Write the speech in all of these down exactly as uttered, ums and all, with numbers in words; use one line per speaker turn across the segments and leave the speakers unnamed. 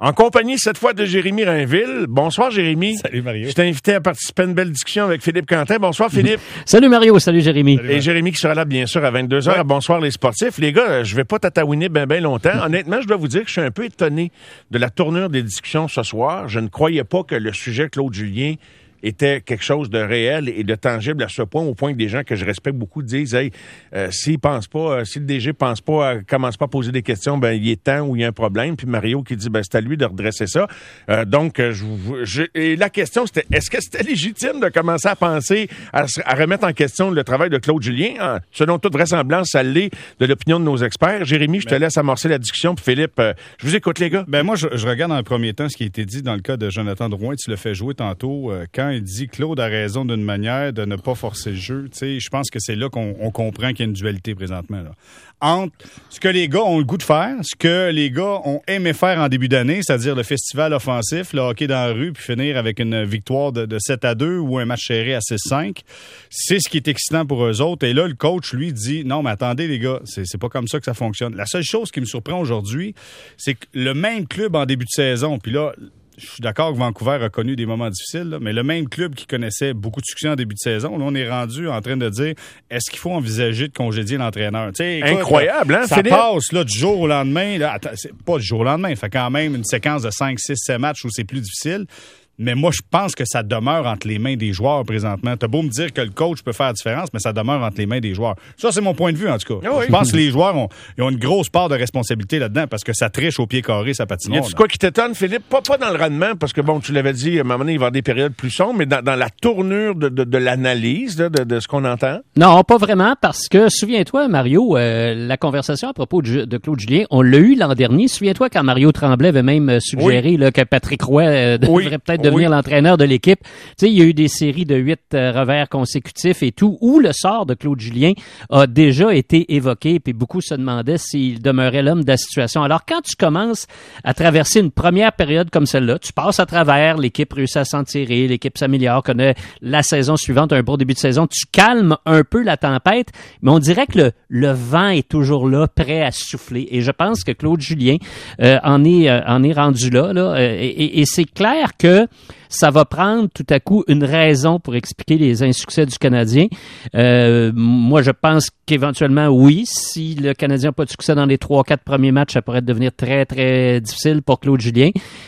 En compagnie, cette fois, de Jérémy Rainville. Bonsoir, Jérémy.
Salut, Mario.
Je t'ai invité à participer à une belle discussion avec Philippe Quentin. Bonsoir, Philippe.
Salut, Mario. Salut, Jérémy.
Salut, Et Jérémy qui sera là, bien sûr, à vingt-deux heures. Ouais. Bonsoir, les sportifs. Les gars, je vais pas tatouiner bien, bien longtemps. Honnêtement, je dois vous dire que je suis un peu étonné de la tournure des discussions ce soir. Je ne croyais pas que le sujet Claude Julien était quelque chose de réel et de tangible à ce point, au point que des gens que je respecte beaucoup disent, hey, euh, s'il pense pas, euh, si le D G pense pas, euh, commence pas à poser des questions, ben il est temps ou il y a un problème. Puis Mario qui dit, ben c'est à lui de redresser ça. Euh, donc, euh, je, je, et la question c'était, est-ce que c'était légitime de commencer à penser à, à remettre en question le travail de Claude Julien? Ah, selon toute vraisemblance, ça l'est de l'opinion de nos experts. Jérémy, je te ben, laisse amorcer la discussion. Puis Philippe, euh, je vous écoute, les gars.
Ben moi, je, je regarde en premier temps ce qui a été dit dans le cas de Jonathan Drouin. Tu l'as fait jouer tantôt euh, quand il dit Claude a raison d'une manière de ne pas forcer le jeu. Tu sais, je pense que c'est là qu'on on comprend qu'il y a une dualité présentement. Là. Entre ce que les gars ont le goût de faire, ce que les gars ont aimé faire en début d'année, c'est-à-dire le festival offensif, le hockey dans la rue, puis finir avec une victoire de, de sept à deux ou un match serré à six cinq, c'est ce qui est excitant pour eux autres. Et là, le coach, lui, dit « Non, mais attendez, les gars, c'est, c'est pas comme ça que ça fonctionne. » La seule chose qui me surprend aujourd'hui, c'est que le même club en début de saison, puis là, je suis d'accord que Vancouver a connu des moments difficiles, là, mais le même club qui connaissait beaucoup de succès en début de saison, là, on est rendu en train de dire est-ce qu'il faut envisager de congédier l'entraîneur? T'sais, écoute,
incroyable, hein,
ça
Philippe?
passe là, du jour au lendemain. Là, attends, c'est pas du jour au lendemain, ça fait quand même une séquence de cinq, six, sept matchs où c'est plus difficile. Mais moi, je pense que ça demeure entre les mains des joueurs présentement. T'as beau me dire que le coach peut faire la différence, mais ça demeure entre les mains des joueurs. Ça, c'est mon point de vue, en tout cas. Oh oui. Je pense que les joueurs ont, ils ont une grosse part de responsabilité là-dedans parce que ça triche au pied carré sa patinoire.
C'est quoi qui t'étonne, Philippe? Pas, pas dans le rendement, parce que, bon, tu l'avais dit, à un moment donné, il va y avoir des périodes plus sombres, mais dans, dans la tournure de, de, de l'analyse de, de, de ce qu'on entend?
Non, pas vraiment, parce que, souviens-toi, Mario, euh, la conversation à propos de, de Claude Julien, on l'a eu l'an dernier. Souviens-toi quand Mario Tremblay avait même suggéré oui. là, que Patrick Roy euh, devrait oui. peut-être devenir oui. l'entraîneur de l'équipe. Tu sais, il y a eu des séries de huit euh, revers consécutifs et tout, où le sort de Claude Julien a déjà été évoqué, puis beaucoup se demandaient s'il demeurait l'homme de la situation. Alors, quand tu commences à traverser une première période comme celle-là, tu passes à travers, l'équipe réussit à s'en tirer, l'équipe s'améliore, connaît la saison suivante, un bon début de saison, tu calmes un peu la tempête, mais on dirait que le, le vent est toujours là, prêt à souffler. Et je pense que Claude Julien euh, en est euh, en est rendu là, là euh, et, et, et c'est clair que ça va prendre tout à coup une raison pour expliquer les insuccès du Canadien. Euh, moi, je pense qu'éventuellement, oui, si le Canadien n'a pas de succès dans les trois, quatre premiers matchs, ça pourrait devenir très, très difficile pour Claude Julien.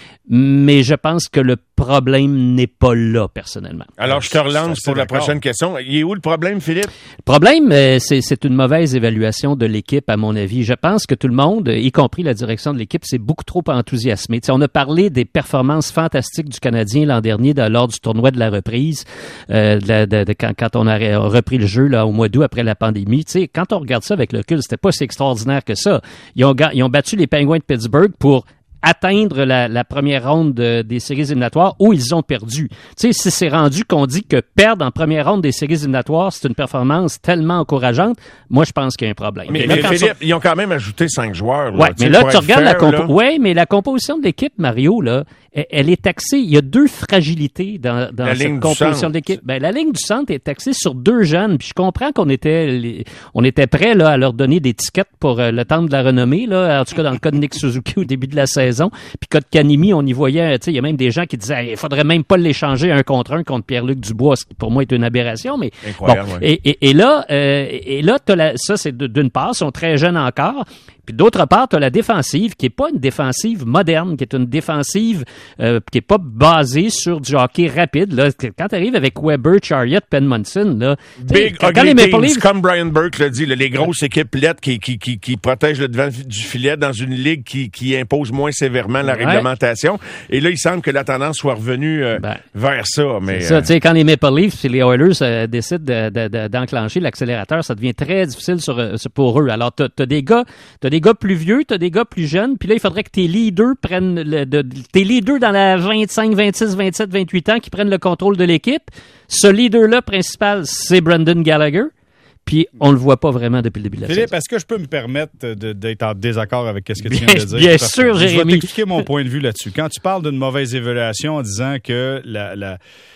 Mais je pense que le problème n'est pas là, personnellement.
Alors, je te relance pour la prochaine question. Il est où le problème, Philippe?
Le problème, euh, c'est, c'est une mauvaise évaluation de l'équipe, à mon avis. Je pense que tout le monde, y compris la direction de l'équipe, s'est beaucoup trop enthousiasmé. T'sais, on a parlé des performances fantastiques du Canadien l'an dernier de, lors du tournoi de la reprise, euh, de, de, de, quand, quand on a repris le jeu là au mois d'août après la pandémie. T'sais, quand on regarde ça avec le recul, c'était pas si extraordinaire que ça. Ils ont, ils ont battu les Penguins de Pittsburgh pour atteindre la, la première ronde de, des séries éliminatoires où ils ont perdu. Tu sais, si c'est rendu qu'on dit que perdre en première ronde des séries éliminatoires, c'est une performance tellement encourageante, moi, je pense qu'il y a un problème.
Mais, mais, mais Philippe, on... ils ont quand même ajouté cinq joueurs.
Oui, mais là, tu regardes la compo... Ouais, mais la composition de l'équipe, Mario, là, elle, elle est taxée. Il y a deux fragilités dans, dans
la
cette composition de l'équipe. Ben, la ligne du centre est taxée sur deux jeunes. Puis je comprends qu'on était, on était prêt là, à leur donner des tickets pour euh, le temps de la renommée, là, en tout cas dans le cas de Nick Suzuki au début de la saison. Puis Kotkaniemi, on y voyait, tu sais, il y a même des gens qui disaient, il faudrait même pas l'échanger un contre un contre Pierre-Luc Dubois, ce qui pour moi est une aberration, mais
incroyable.
Bon,
Ouais.
Et, et, et là, euh, et là, t'as la, ça c'est d'une part, ils sont très jeunes encore. Puis d'autre part, tu as la défensive qui est pas une défensive moderne, qui est une défensive euh, qui est pas basée sur du hockey rapide. Là, quand tu arrives avec Weber, Chariot, Penmanson, là,
Big quand ugly les teams, Leafs... comme Brian Burke l'a dit, là, les grosses équipes lettres qui, qui, qui, qui protègent le devant du filet dans une ligue qui, qui impose moins sévèrement la ouais. réglementation. Et là, il semble que la tendance soit revenue euh, ben, vers ça. Mais
c'est ça,
euh...
tu sais, quand les Maple Leafs et les Oilers euh, décident de, de, de, d'enclencher l'accélérateur, ça devient très difficile sur, sur, pour eux. Alors, t'as, t'as des gars, t'as des gars plus vieux, t'as des gars plus jeunes, puis là, il faudrait que tes leaders prennent le, de, tes leaders dans la vingt-cinq, vingt-six, vingt-sept, vingt-huit ans qui prennent le contrôle de l'équipe. Ce leader-là principal, c'est Brendan Gallagher. Puis, on le voit pas vraiment depuis le début de la
Philippe,
saison.
est-ce que je peux me permettre de, d'être en désaccord avec ce que tu viens de dire?
Bien sûr, Jérémy.
Je vais t'expliquer mon point de vue là-dessus. Quand tu parles d'une mauvaise évaluation en disant que la, la,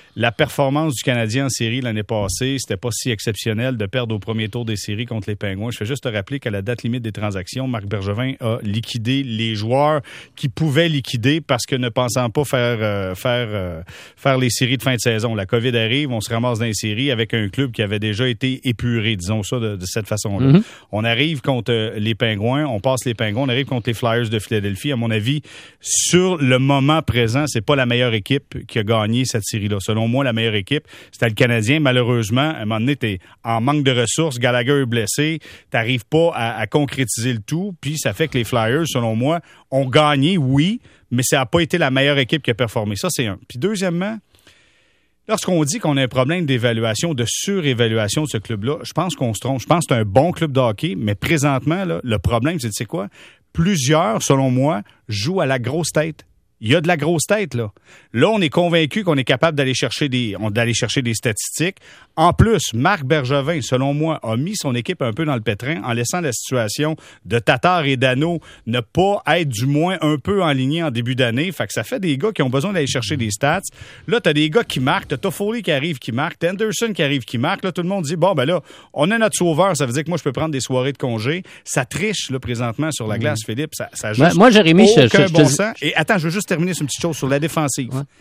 La performance du Canadien en série l'année passée, c'était pas si exceptionnel de perdre au premier tour des séries contre les Pingouins. Je fais juste te rappeler qu'à la date limite des transactions, Marc Bergevin a liquidé les joueurs qui pouvaient liquider parce que ne pensant pas faire euh, faire euh, faire les séries de fin de saison. La COVID arrive, on se ramasse dans les séries avec un club qui avait déjà été épuré, disons ça de, de cette façon-là. Mm-hmm. On arrive contre euh, les Pingouins, on passe les Pingouins, on arrive contre les Flyers de Philadelphie. À mon avis, sur le moment présent, c'est pas la meilleure équipe qui a gagné cette série-là. Selon moi, la meilleure équipe, c'était le Canadien. Malheureusement, à un moment donné, t'es en manque de ressources. Gallagher est blessé. T'arrives pas à, à concrétiser le tout. Puis ça fait que les Flyers, selon moi, ont gagné, oui, mais ça n'a pas été la meilleure équipe qui a performé. Ça, c'est un. Puis deuxièmement, lorsqu'on dit qu'on a un problème d'évaluation, de surévaluation de ce club-là, je pense qu'on se trompe. Je pense que c'est un bon club de hockey, mais présentement, là, le problème, c'est, tu sais quoi? Plusieurs, selon moi, jouent à la grosse tête. Il y a de la grosse tête, là. Là, on est convaincu qu'on est capable d'aller chercher des, d'aller chercher des statistiques. En plus, Marc Bergevin, selon moi, a mis son équipe un peu dans le pétrin en laissant la situation de Tatar et Dano ne pas être du moins un peu enlignés en début d'année. Fait que ça fait des gars qui ont besoin d'aller chercher des stats. Là, t'as des gars qui marquent. T'as Toffoli qui arrive, qui marque. T'as Anderson qui arrive, qui marque. Là, tout le monde dit, bon, ben là, on a notre sauveur. Ça veut dire que moi, je peux prendre des soirées de congé. Ça triche, là, présentement, sur la glace, mmh. Philippe. Ça, ça juste
moi, Jérémy,
aucun
je, je,
bon
je...
sens. Et attends, je veux juste terminer sur une petite chose sur la défensive.
Ouais.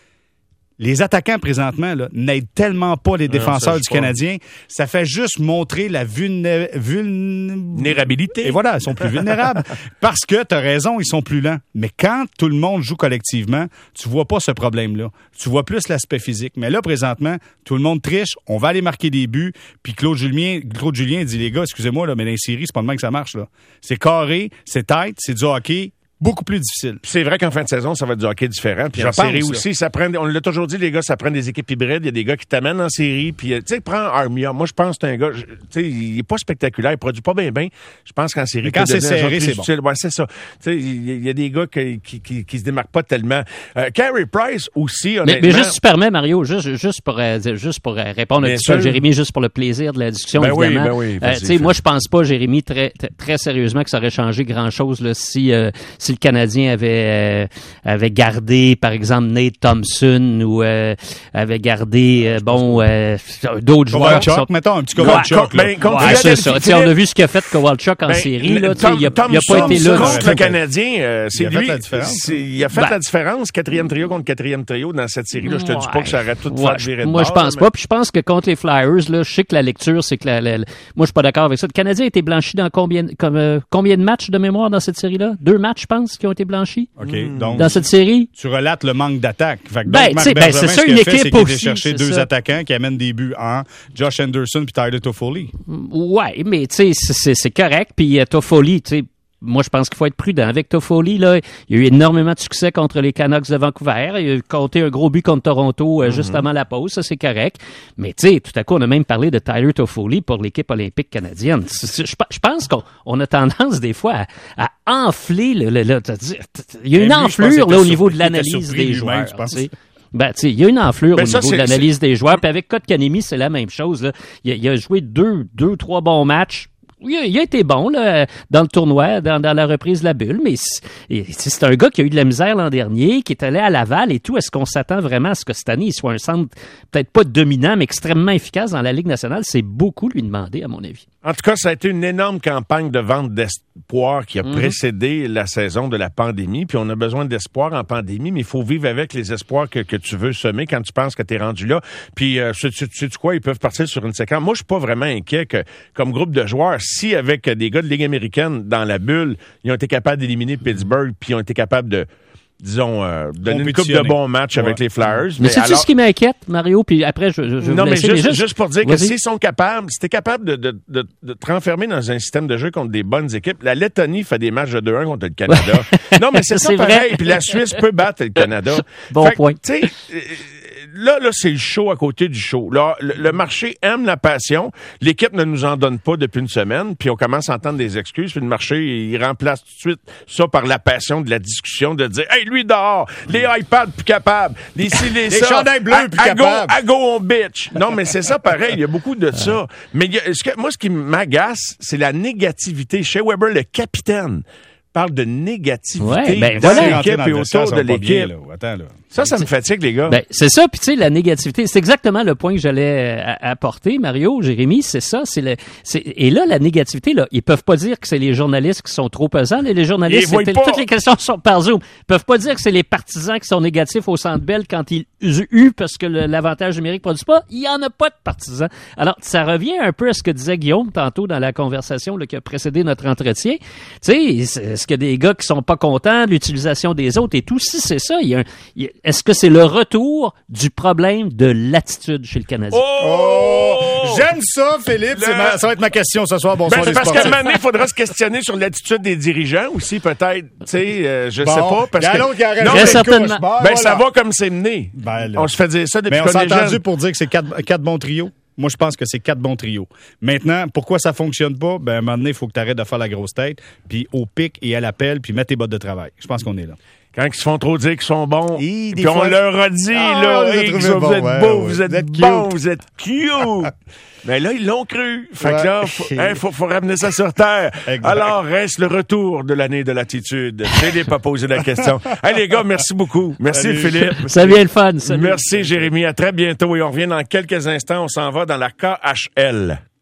Les attaquants, présentement, là, n'aident tellement pas les défenseurs non, ça, du Canadien. Ça fait juste montrer la vulné...
vulnérabilité.
Et voilà, ils sont plus vulnérables. Parce que, t'as raison, ils sont plus lents. Mais quand tout le monde joue collectivement, tu vois pas ce problème-là. Tu vois plus l'aspect physique. Mais là, présentement, tout le monde triche. On va aller marquer des buts. Puis Claude Julien, Claude Julien dit, les gars, excusez-moi, là, mais dans les séries, c'est pas de même que ça marche, là. C'est carré, c'est tight, c'est du hockey. Beaucoup plus difficile.
Puis c'est vrai qu'en fin de saison, ça va être du hockey différent. Puis en série aussi, ça prend, on l'a toujours dit, les gars, ça prend des équipes hybrides. Il y a des gars qui t'amènent en série. Puis, tu sais, prends Armia. Moi, je pense que c'est un gars, tu sais, il est pas spectaculaire, il produit pas bien bien. Je pense qu'en série,
mais quand c'est serré, c'est bon.
Ouais, c'est ça. Tu sais, il y a des gars qui, qui, qui, qui se démarquent pas tellement. Euh, Carey Price aussi, honnêtement.
Mais, mais juste, si tu permets, Mario, juste, juste pour, euh, juste pour répondre un petit peu à Jérémy, juste pour le plaisir de la discussion,
ben
évidemment.
Oui, ben oui,
euh, tu sais, moi, je pense pas, Jérémy, très, très, très sérieusement, que ça aurait changé grand-chose, là, si, euh, si le Canadien avait Euh, avait gardé, par exemple, Nate Thompson ou euh, avait gardé, euh, bon, euh, d'autres joueurs.
Kowalchuk, sont... mettons, un petit Kowalchuk.
Ouais, ben, ouais, c'est ça. On a vu ce qu'a fait Kowalchuk en
ben,
série. Là,
Tom,
il n'a pas été
là.
Contre
le Canadien, euh, c'est
il
lui.
A fait la différence,
c'est, il a fait ben, la différence, quatrième trio contre quatrième trio dans cette série-là. Je te
ouais,
dis pas que ça aurait tout
ouais,
fait virer de
moi,
bord,
je pense
mais...
pas. Puis je pense que contre les Flyers, là, je sais que la lecture, c'est que la, la, la... moi, je suis pas d'accord avec ça. Le Canadien a été blanchi dans combien, comme, euh, combien de matchs de mémoire dans cette série-là? Deux matchs, je pense, qui ont été blanchis.
OK. Donc,
dans cette série.
Tu relates le manque d'attaque. Fait que
ben,
donc, Marc
ben, c'est ça, une équipe
fait,
aussi.
C'est chercher deux ça. attaquants qui amènent des buts en Josh Anderson puis Tyler Toffoli.
Ouais, mais tu sais, c'est, c'est correct. Puis uh, Toffoli, tu sais, moi, je pense qu'il faut être prudent. Avec Toffoli, là, il y a eu énormément de succès contre les Canucks de Vancouver. Il a compté un gros but contre Toronto euh, mm-hmm. juste avant la pause. Ça, c'est correct. Mais tu sais, tout à coup, on a même parlé de Tyler Toffoli pour l'équipe olympique canadienne. Je, je pense qu'on on a tendance, des fois, à, à enfler le... le, le il y a une lui, enflure là, au niveau de l'analyse des joueurs. Ben, tu sais, il y a une enflure ben, au ça, niveau de l'analyse c'est... des joueurs. Puis avec Kotkaniemi, c'est la même chose. Là. Il, a, il a joué deux, deux, trois bons matchs. Il a, il a été bon là, dans le tournoi, dans, dans la reprise de la bulle, mais c'est, c'est un gars qui a eu de la misère l'an dernier, qui est allé à Laval et tout. Est-ce qu'on s'attend vraiment à ce que cette année, il soit un centre peut-être pas dominant, mais extrêmement efficace dans la Ligue nationale? C'est beaucoup lui demander, à mon avis.
En tout cas, ça a été une énorme campagne de vente d'espoir qui a mmh. précédé la saison de la pandémie. Puis on a besoin d'espoir en pandémie, mais il faut vivre avec les espoirs que, que tu veux semer quand tu penses que tu es rendu là. Puis, euh, sais, sais, sais-tu quoi? Ils peuvent partir sur une séquence. Moi, je suis pas vraiment inquiet que, comme groupe de joueurs, si avec des gars de Ligue américaine dans la bulle, ils ont été capables d'éliminer Pittsburgh, puis ils ont été capables de, disons, euh, donner une couple de bons matchs ouais. avec les Flyers.
Mais, mais c'est-tu alors... ce qui m'inquiète, Mario? Puis après, je, je, je
Non, mais juste,
juste...
juste pour dire Vas-y. que s'ils sont capables, si t'es capable de, de, de, de te renfermer dans un système de jeu contre des bonnes équipes, la Lettonie fait des matchs de deux un contre le Canada. Non, mais c'est, c'est ça pareil. Puis la Suisse peut battre le Canada.
Bon
fait,
point.
Tu sais... Euh, Là, là, c'est le show à côté du show. Là, le, le marché aime la passion. L'équipe ne nous en donne pas depuis une semaine, puis on commence à entendre des excuses. Puis le marché, il remplace tout de suite ça par la passion de la discussion, de dire, hey, lui dehors, les iPads plus capables, les ci, les ça,
les chandails bleus plus
à
capables.
Go, à go on bitch. Non, mais c'est ça pareil. Il y a beaucoup de ça. Mais il y a, ce que, moi, ce qui m'agace, c'est la négativité. Shea Weber, le capitaine, parle de négativité
ouais, ben,
dans
voilà.
l'équipe et autour de l'équipe.
Bien, là. Attends, là.
Ça, ça me fatigue, les gars.
Ben, c'est ça, puis tu sais, la négativité, c'est exactement le point que j'allais euh, apporter, Mario, Jérémy, c'est ça, c'est le, c'est, et là, la négativité, là, ils peuvent pas dire que c'est les journalistes qui sont trop pesants, les journalistes, c'est, toutes les questions sont par Zoom, ils peuvent pas dire que c'est les partisans qui sont négatifs au Centre Bell quand ils eu parce que le, l'avantage numérique produit pas, il y en a pas de partisans. Alors, ça revient un peu à ce que disait Guillaume tantôt dans la conversation là, qui a précédé notre entretien. Tu sais, est-ce qu'il y a des gars qui sont pas contents de l'utilisation des autres et tout? Si c'est ça, il y a un, il y a, est-ce que c'est le retour du problème de l'attitude chez le Canadien?
Oh! J'aime ça, Philippe. Le... C'est ma, ça va être ma question ce soir. Bonsoir,
ben,
les
parce
sportifs.
qu'à un moment donné, il faudra se questionner sur l'attitude des dirigeants aussi, peut-être. Tu sais, euh, je
bon,
sais pas. Parce
il y a
que...
l'autre qui a
non,
mais
certainement.
Couche, ben, ben voilà. Ça va comme c'est mené. Ben, on se fait dire ça depuis
qu'on est jeune. Mais on s'est entendu
jeune.
pour dire que c'est quatre, quatre bons trios. Moi, je pense que c'est quatre bons trios. Maintenant, pourquoi ça fonctionne pas? Ben, à un moment donné, il faut que tu arrêtes de faire la grosse tête, puis au pic et à l'appel, puis mets tes bottes de travail. Je pense qu'on est là.
Quand ils se font trop dire qu'ils sont bons,
et
puis on fois... leur a dit, ah, là, hey, vous, bon, vous êtes ouais, beaux, ouais. vous êtes, êtes bons, vous êtes cute. Mais là, ils l'ont cru. Fait ouais. que là, faut, hein, faut, faut ramener ça sur terre. Exact. Alors, reste le retour de l'année de l'attitude. Philippe a posé la question. Hey, les gars, merci beaucoup. Merci, Salut. Philippe.
Ça vient le fun. Salut.
Merci, Jérémy. À très bientôt. Et on revient dans quelques instants. On s'en va dans la K H L.